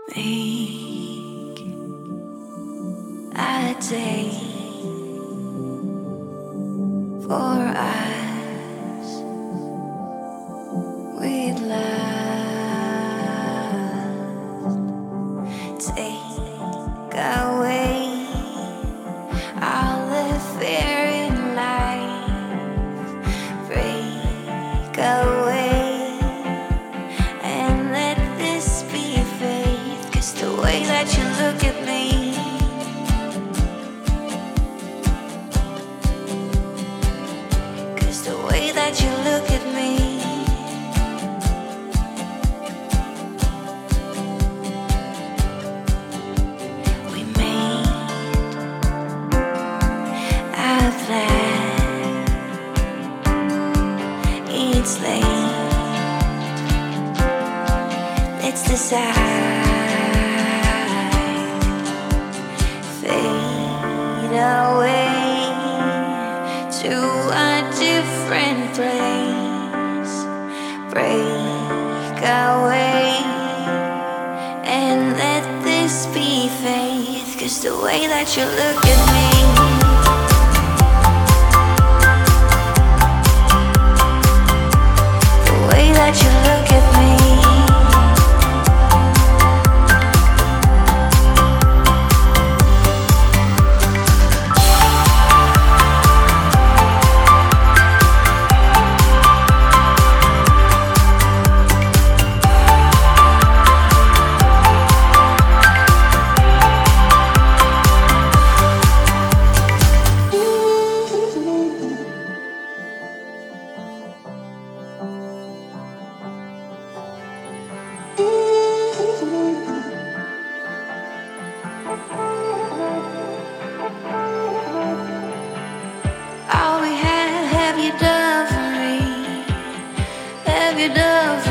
Make a day for us with love. Take away all the fear in life. Break away and let this be faith. 'Cause the way that you look at me, the way that you look at me, we made a plan. It's late, let's decide. Fade away to a different place. Break away and let this be faith. 'Cause the way that you look at me, the way that you look at me, all we have you done for me? Have you done for me?